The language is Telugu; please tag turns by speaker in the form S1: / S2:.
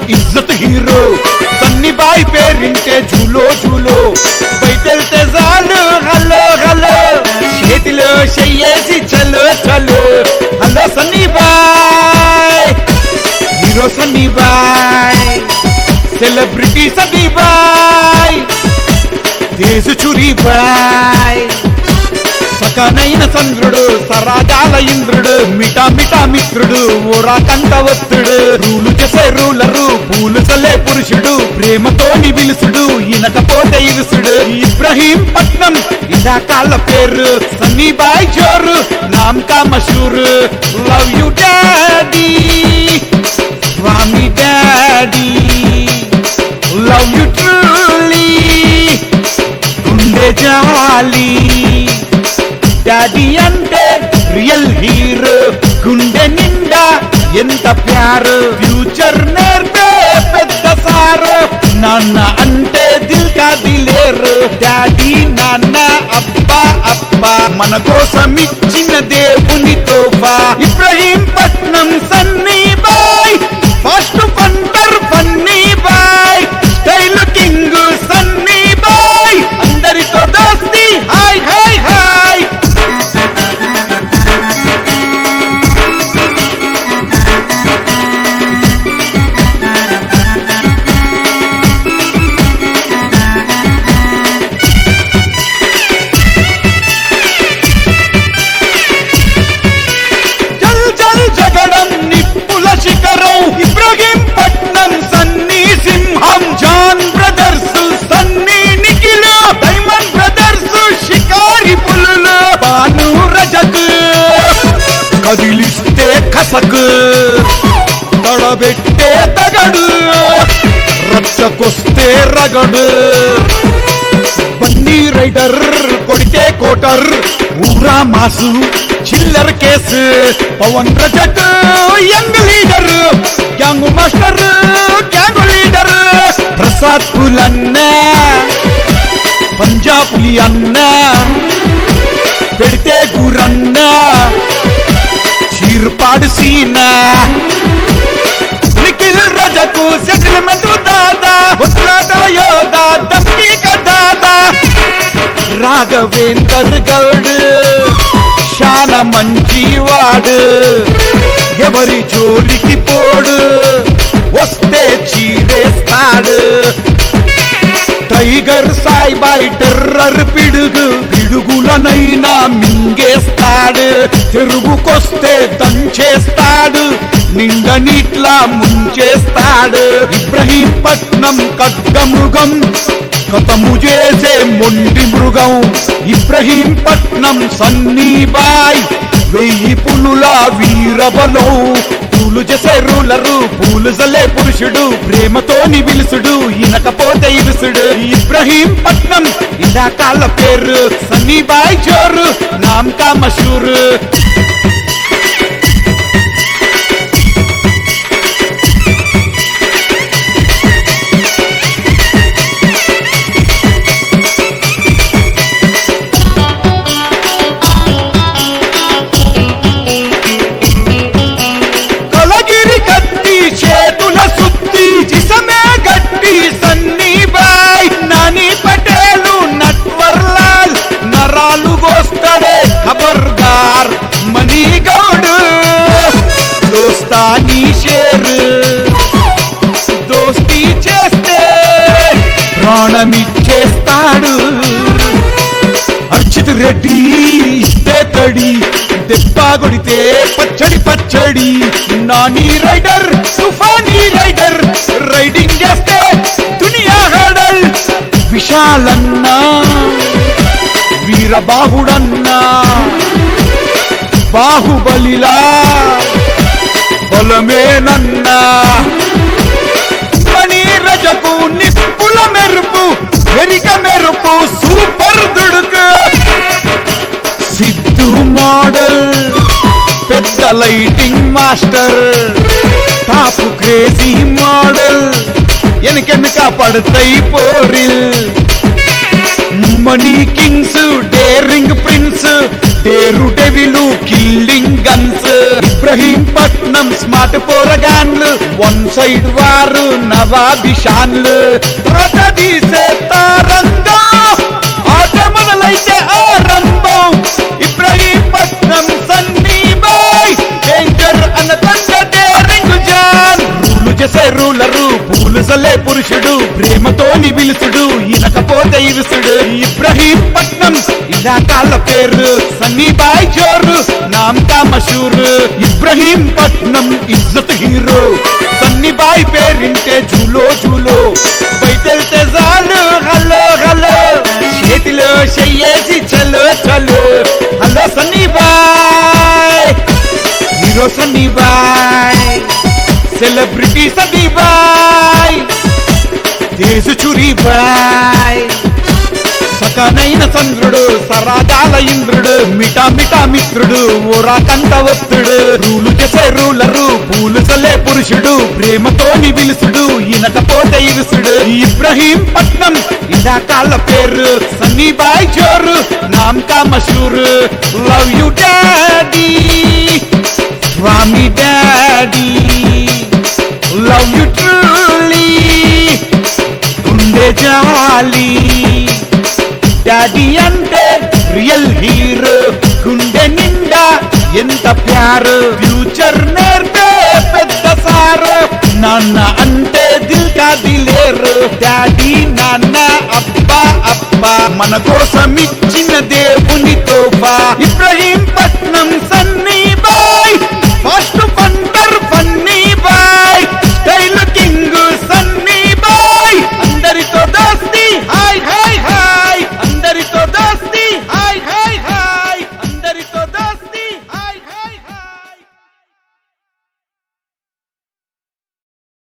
S1: ఇజ్జత్ హీరో సన్నీ బాయ్ పేరింటే జూలో జూలో బయటెళ్తే చాలు హలో హలో చేతిలో చెయ్యేసి చలో చలో hello Sunny boy hero Sunny boy celebrity Sunny boy దేశ చురీ బాయ్ సకనైన చంద్రుడు సరాజాల ఇంద్రుడు మిఠా మిఠా మిత్రుడు ఓరా కంఠవత్తుడు రూలు చేసే రూలరు పూలు చల్లే పురుషుడు ప్రేమతోని విలుసుడు ఇనకపోతే ఇరుసుడు ఇబ్రహీం పట్నం ఇందాకాళ్ళ పేరు సన్నీ బాయ్ జోరు నామ్ కా మషూర్ లవ్ యు డాడీ స్వామి డాడీ లవ్ యు ట్రూలీ గుండె జాలి డాడీ అంటే రియల్ హీరో గుండె నిండా ఎంత ప్యారు ఫ్యూచర్ నేర్పే పెద్ద సారు నాన్న అంటే దిల్ కా దిలేరు డాడీ నాన్న అబ్బా అబ్బా మన కోసం ఇచ్చిన దేవుని తోఫా Ibrahim Patnam Sunny boy first ఫంటర్ funny boy style king Sunny boy అందరితో దోస్తి hi hi hi Ibrahim Patnam Sunny సింహం John brothers Sunny Nikhil diamond brothers షికారి పులులు బాను రజక్ కదిలిస్తే కసక్ తడబెట్టే తగడు రచ్చకొస్తే రగడు బన్నీ రైడర్ కొడితే కోటర్ ఊరా మాసు చిల్లర్ case Pawan Rajak young leader gang master gang leader Prasad పులన్న పంజాబులి అన్న పెడితే గురన్న చీర్పాడు సీనా నిఖిల్ రజకు సెటిల్మెంట్ దాదా ఉత్లాద యోధా దమ్కి దాదా రాఘవేందర్ గౌడ్ చాలా మంచివాడు ఎవరి జోలికి పోడు వస్తే చీరేస్తాడు టైగర్ సాయిబాయ్ టెర్రర్ పిడుగు పిడుగులనైనా మింగేస్తాడు చెరువుకొస్తే దంచేస్తాడు నిండ నీట్లా ముంచేస్తాడు ఇబ్రహీం పట్నం ఖడ్గమృగం కథము చేసే మొండి మృగం ఇబ్రహీం పట్నం సన్నీ బాయ్ వెయ్యి పులుల వీరబలం పూలు చేసే రూలరు పూలు జల్లే పురుషుడు ప్రేమతోని విలుసుడు ఇనకపోతే ఇరుసుడు ఇబ్రహీం పట్నం ఇందాకాళ్ళ పేరు సన్నీ బాయ్ జోరు నామ్ కా మషూర్ చేతుల సుత్తి జిసమే గట్టి సన్నీ బాయ్ నాని పటేలు నట్వర్లాల్ నరాలు గోస్తడే ఖబర్దార్ మనీ గౌడ్ దోస్తానీ షేర్ దోస్తి చేస్తే ప్రాణమిచ్చేస్తాడు అర్చిత్ రెడ్డి ఇస్తే తడి దెబ్బ కొడితే పచ్చడి పచ్చడి నాని రైడర్ తుఫానీ రైడర్ రైడింగ్ చేస్తే దునియా హడల్ విశాలన్నా వీరబాహుడన్నా బాహుబలిలా బలమేనన్నా మణి రజకు నిప్పుల మెరుపు వెరిక మెరుపు సూపర్ దుడుకు సిద్ధు మోడల్ పెద్ద lighting master top crazy model ఎనకెనక పడతాయి పోరిల్ money kings daring prince daredevil killing guns Ibrahimpatnam smart పోరగాన్లు one side వారు నవాబి షాన్లు తీసే తారంగా ఆట మొదలైతే ఆరంభం ఇబ్రహీంపట్నం సన్నీ బాయ్ డేంజర్ అన్న తండ డేరింగ్ జాన్ రూలు చేసే రూలరు పూలు సలే పురుషుడు ప్రేమతోని విలుసుడు ఇనకపోతే ఇరుసుడు ఇబ్రహీంపట్నం ఇలాకాల పేరు సన్నీ బాయ్ జోరు నామ్ కా మషూర్ ఇబ్రహీంపట్నం ఇజ్జత్ హీరో సన్నీ బాయ్ పేరింటే జూలో జూలో బయటెళ్తే చాలు హలో హలో చేతిలో చెయ్యేసి చలో చలో hello Sunny boy hero Sunny boy celebrity Sunny boy దేశ చురీ బాయ్ సకనైన చంద్రుడు సరాగాల ఇంద్రుడు మిటా మిటా మిత్రుడు ఓరా కంట ఒత్తుడు రూలు చేసే రూలరు పూలు చల్లే పురుషుడు ప్రేమతోని విలుసుడు ఇనకపోతే ఇరుసుడు ఇబ్రహీంపట్నం ఇలాకాల పేరు సన్నీ బాయ్ జోరు నామ్ కా మషూర్ లవ్ యు డాడీ స్వామి డాడీ లవ్ యు ట్రూలీ గుండె జాలి డాడీ అంటే రియల్ హీరో గుండె నిండా ఎంత ప్యారు ఫ్యూచర్ నేర్పే పెద్ద సారు నాన్న అంటే దిల్ కా దిలేరు డాడీ నాన్న అబ్బా అబ్బా మన కోసం ఇచ్చిన దేవుని తోఫా ఇబ్రహీంపట్నం